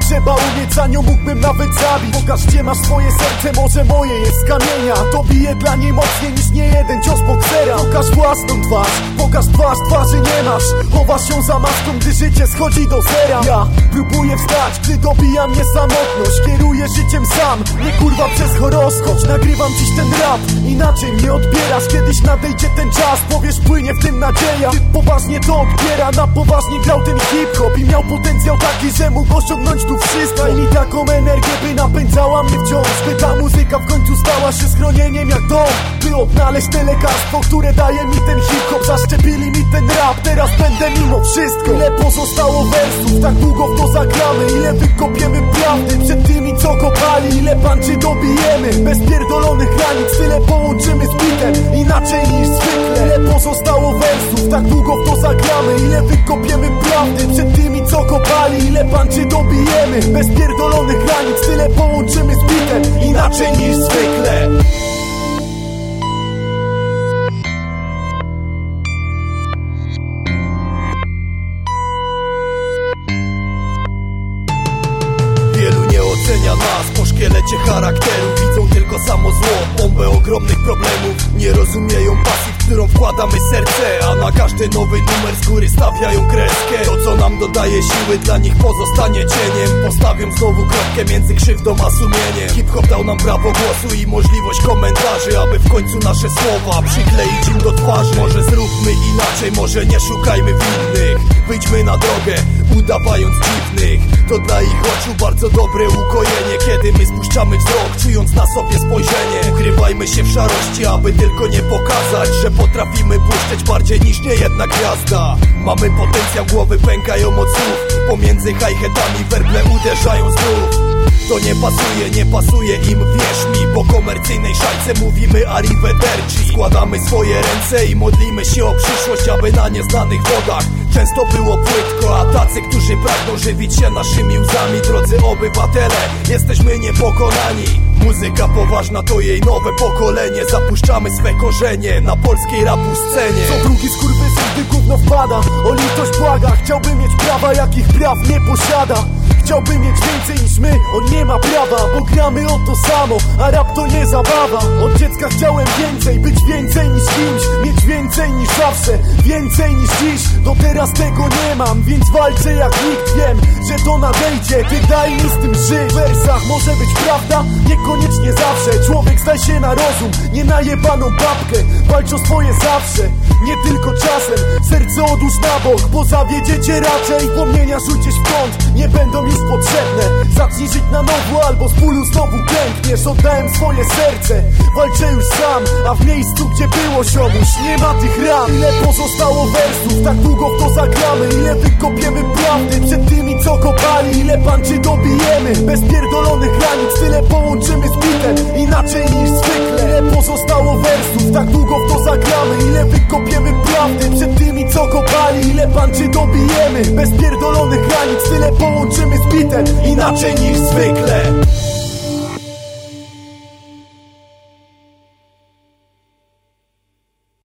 trzeba umieć, za nią mógłbym nawet zabić. Pokaż, gdzie masz swoje serce, może moje jest z kamienia. To bije dla niej mocniej niż nie jeden cios boksera. Pokaż własną twarz, pokaż twarz, twarzy nie masz. Chowasz ją za maską, gdy życie schodzi do zera. Ja próbuję wstać, gdy dobija mnie samotność. Kieruję życiem sam, nie kurwa przez horoskop. Nagrywam dziś ten rap, inaczej mnie odbierasz. Kiedyś nadejdzie ten czas, powiesz, płynie w tym nadzieja. Ty poważnie to odbiera, na poważnie grał ten hip-hop i miał potencjał taki, że mógł osiągnąć tu wszystko. Daj mi taką energię, by napędzała mnie wciąż, by ta muzyka w końcu stała się schronieniem jak dom. By odnaleźć te lekarstwo, które daje mi ten hip-hop. Zaszczepili mi ten rap, teraz będę mimo wszystko. Ile pozostało wersów, tak długo w to zagramy. Ile wykopiemy prawdy przed tymi, co kopali. Ile panczy dobijemy, bez pierdolonych granic. Tyle połączymy z bitem, inaczej niż zwykle. Ile pozostało wersów, tak długo w to zagramy. Ile wykopiemy prawdy przed tymi, co kopali. Ile panczy dobijemy, bez pierdolonych granic. Tyle połączymy z bitem, inaczej niż zwykle. Wielu nie ocenia nas po szkielecie charakteru. Widzą tylko samo zło, bombę ogromnych problemów. Nie rozumieją pasji, w którą wkładamy serce. A na każdy nowy numer z góry stawiają kreskę. To, co nam dodaje siły, dla nich pozostanie cieniem. Postawią znowu kropkę między krzywdą a sumieniem. Hip-hop dał nam prawo głosu i możliwość komentarzy, aby w końcu nasze słowa przykleić im do twarzy. Może zróbmy inaczej, może nie szukajmy winnych. Wyjdźmy na drogę, udawając dziwnych. To dla ich oczu bardzo dobre ukojenie, kiedy my spuszczamy wzrok, czując na sobie spojrzenie. Ukrywajmy się w szarości, aby tylko nie pokazać, że potrafimy błyszczeć bardziej niż niejedna gwiazda. Mamy potencjał, głowy pękają od słów. Pomiędzy hi-hatami werble uderzają znów. To nie pasuje im, wierz mi. Po komercyjnej szajce mówimy arrivederci. Składamy swoje ręce i modlimy się o przyszłość, aby na nieznanych wodach często było płytko. A tacy, którzy pragną żywić się naszymi łzami, drodzy obywatele, jesteśmy niepokonani. Muzyka poważna to jej nowe pokolenie. Zapuszczamy swe korzenie na polskiej rapu scenie. Co drugi skurwysyn, gdy gówno wpada, o litość błaga. Chciałby mieć prawa, jakich praw nie posiada. Chciałby mieć więcej niż my, on nie ma prawa. Bo gramy o to samo, a rap to nie zabawa. Od dziecka chciałem więcej, być więcej niż kimś. Mieć więcej niż zawsze, więcej niż dziś. Do teraz tego nie mam, więc walczę jak nikt. Wiem, że to nadejdzie, ty daj mi z tym żyć. W wersach może być prawda, niekoniecznie zawsze. Człowiek zdaj się na rozum, nie na jebaną babkę. Walcz o swoje zawsze, nie tylko czasem. Serce odłóż na bok, bo zawiedziecie raczej. Wspomnienia rzucić w kąt, nie będą już potrzebne. Zacznij żyć na nowo, albo z bólu znowu klękniesz. Oddałem swoje serce, walczę już sam. A w miejscu, gdzie było ziomuś, nie ma tych ran. Ile pozostało wersów, tak długo w to zagramy. Ile wykopiemy prawdy przed tymi, co kopali. Ile panczy dobijemy, bez pierdolonych granic. Tyle połączymy z bitem, inaczej niż zwykle. Ile pozostało wersów, tak długo w to zagramy. Ile wykopiemy prawdy przed tymi, co kopali. Ile panczy dobijemy, bez pierdolonych granic. Tyle połączymy z bitem, inaczej niż zwykle.